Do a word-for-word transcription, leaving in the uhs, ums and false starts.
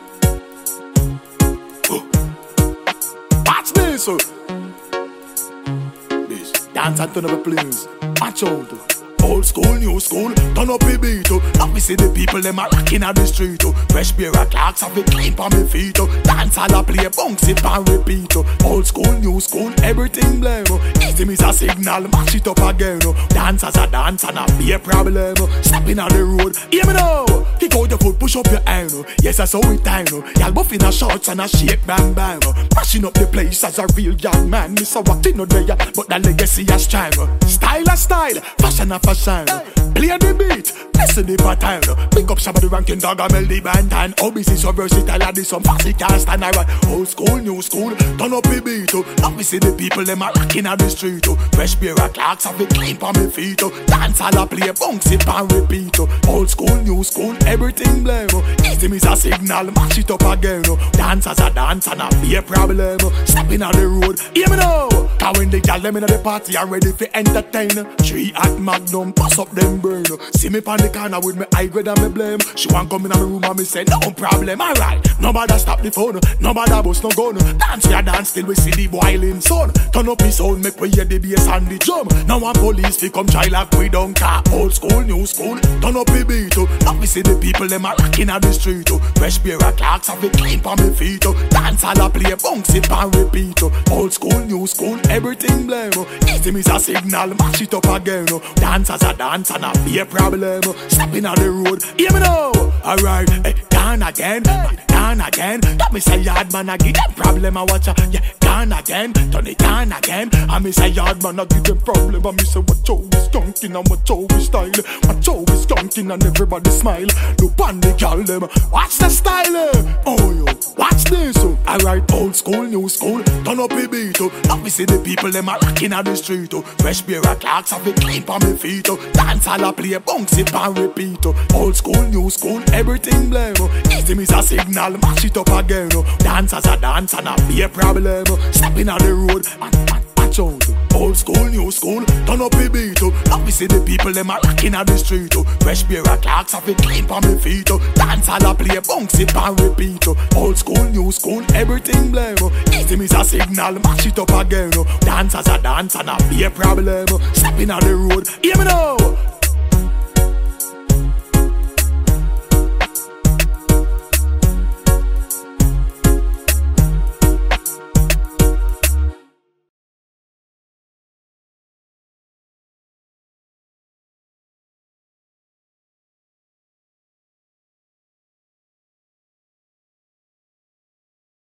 Watch this, uh. This dance and turn up a please. Watch out. Old school, new school, turn up the beat. Now we see the people them a rocking on the street. Fresh pair of clocks have a clean on me feet. Dance all a play, bounce it and repeat. Old school, new school, everything blame. Easy is a signal, mash it up again. Dance as a dance and a be a problem. Stepping on the road, hear me now. Kick out your foot, push up your hand. Yes, that's how it time. Y'all buff in a shorts and a shake bang bang. Mashing up the place as a real young man. Miss a what in no day, but the legacy a strong. Style a style, fashion a fashion. Play the beat, listen the pattern. Pick up some of the ranking dog and melody band. And O B C so versatile and this some fancy can't stand around. Old school, new school, turn up the beat. Now we see the people them a rocking on the street. Fresh pair of clocks have a clean on me feet. Dance all a play, bounce it and repeat. Old school, new school, everything blame. Easy is a signal, mash it up again. Dance as a dance and a be a problem. Stepping on the road, hear me now. Cause when the gal them in the party are ready for entertain. Three at Magnum, pass up them brain. See me pan the corner with me high grade and me blame. She want come in my room and me say no problem, alright. Nobody stop the phone, nobody bust no gun. Dance we a dance till we see the boiling sun. Turn up the sound, make we hear the bass and the drum. Now one police fi come try lock we down. Car old school, new school, turn up the beat. Now we see the people them a rocking on the street. Fresh pair of clocks have a clean on me feet. Dance all a play, bounce it and repeat. Old school, new school, everything blame. Easy is a signal, mash it up again. Dance as a dance and a be a problem. Stepping on the road, hear me now. Alright, hey, gone again, hey. Gone again. That me say yard man a give them problem. I watch ya, yeah, gone again. Turn it on again. I me say yard man a give them problem. I me say what show is skunking and what show is style. What show is skunking and everybody smile. Look on the girl them, watch the style. Eh? Oh yo, watch this. Oh. Alright, old school, new school, turn up the beat. Oh. Now we see the people them a rocking on the street. Oh. Fresh pair of clocks have a clean on me feet. Oh. Dance all a play, bounce it and repeat. Oh. Old school, new school, everything blame. Oh. Easy is a signal, mash it up again. Oh. Dance as a dance and a be a problem. Oh. Stepping on the road and, and watch out. Old school, new school, turn up the beat. Oh. Now we see the people them a rocking on the street. Oh. Fresh pair of clocks have a clean on me feet. Oh. Dance all a play, bounce it and repeat. Oh. Old school, new school, everything blame. Oh. Easy is a signal, mash it up again. Oh. Dance as a dance and a be a problem. Oh. Stepping on the road, hear me now.